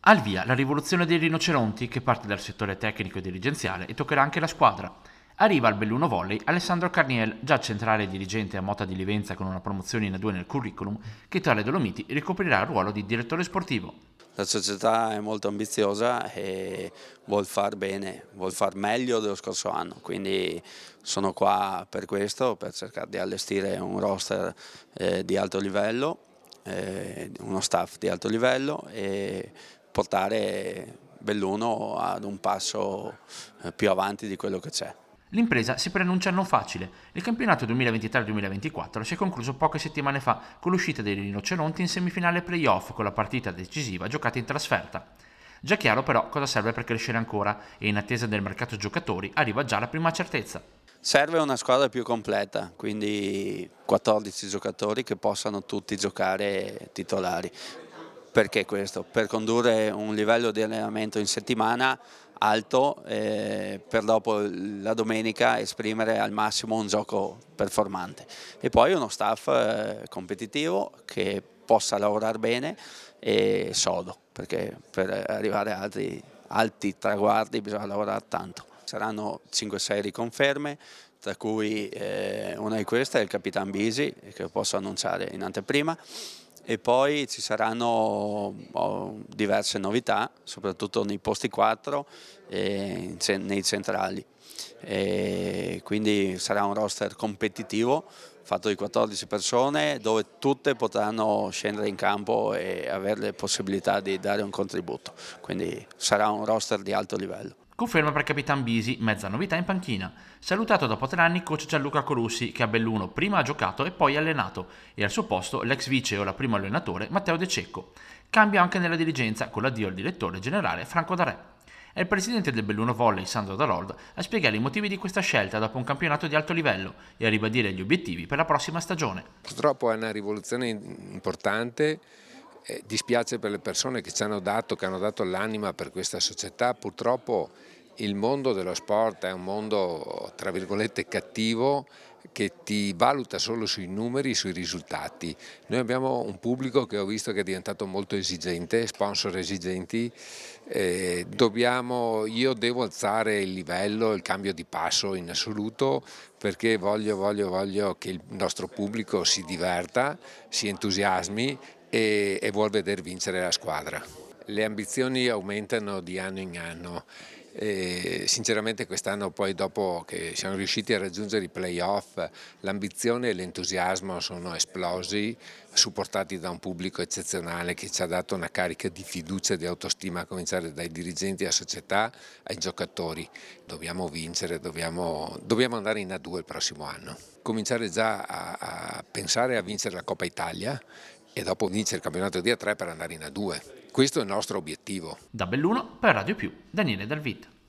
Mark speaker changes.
Speaker 1: Al via la rivoluzione dei rinoceronti che parte dal settore tecnico e dirigenziale e toccherà anche la squadra. Arriva al Belluno Volley Alessandro Carniel, già centrale dirigente a Mota di Livenza con una promozione in A2 nel curriculum, che tra le Dolomiti ricoprirà il ruolo di direttore sportivo.
Speaker 2: La società è molto ambiziosa e vuol far bene, vuol far meglio dello scorso anno, quindi sono qua per questo, per cercare di allestire un roster di alto livello, uno staff di alto livello e portare Belluno ad un passo più avanti di quello che c'è.
Speaker 1: L'impresa si preannuncia non facile. Il campionato 2023-2024 si è concluso poche settimane fa con l'uscita dei rinoceronti in semifinale playoff con la partita decisiva giocata in trasferta. Già chiaro però cosa serve per crescere ancora e in attesa del mercato giocatori arriva già la prima certezza.
Speaker 2: Serve una squadra più completa, quindi 14 giocatori che possano tutti giocare titolari. Perché questo? Per condurre un livello di allenamento in settimana alto per dopo la domenica esprimere al massimo un gioco performante. E poi uno staff competitivo che possa lavorare bene e sodo, perché per arrivare a alti traguardi bisogna lavorare tanto. Saranno 5-6 riconferme, tra cui una di queste è il Capitan Bisi, che posso annunciare in anteprima, e poi ci saranno diverse novità, soprattutto nei posti 4 e nei centrali. E quindi sarà un roster competitivo fatto di 14 persone dove tutte potranno scendere in campo e avere le possibilità di dare un contributo, quindi sarà un roster di alto livello.
Speaker 1: Conferma per Capitan Bisi, mezza novità in panchina. Salutato dopo 3 anni coach Gianluca Colussi, che a Belluno prima ha giocato e poi allenato, e al suo posto l'ex vice o la primo allenatore Matteo De Cecco. Cambia anche nella dirigenza con l'addio al direttore generale Franco Darè. È il presidente del Belluno Volley, Sandro Darold, a spiegare i motivi di questa scelta dopo un campionato di alto livello e a ribadire gli obiettivi per la prossima stagione.
Speaker 3: Purtroppo è una rivoluzione importante. Dispiace per le persone che ci hanno dato, che hanno dato l'anima per questa società. Purtroppo il mondo dello sport è un mondo, tra virgolette, cattivo, che ti valuta solo sui numeri, sui risultati. Noi abbiamo un pubblico che ho visto che è diventato molto esigente, sponsor esigenti. Io devo alzare il livello, il cambio di passo in assoluto, perché voglio che il nostro pubblico si diverta, si entusiasmi e vuol vedere vincere la squadra. Le ambizioni aumentano di anno in anno. Sinceramente quest'anno, poi dopo che siamo riusciti a raggiungere i playoff, l'ambizione e l'entusiasmo sono esplosi, supportati da un pubblico eccezionale che ci ha dato una carica di fiducia e di autostima, a cominciare dai dirigenti della società ai giocatori. Dobbiamo vincere, dobbiamo andare in A2 il prossimo anno, cominciare già a pensare a vincere la Coppa Italia e dopo vincere il campionato di A3 per andare in A2. Questo è il nostro obiettivo.
Speaker 1: Da Belluno per Radio Più, Daniele Dalvit.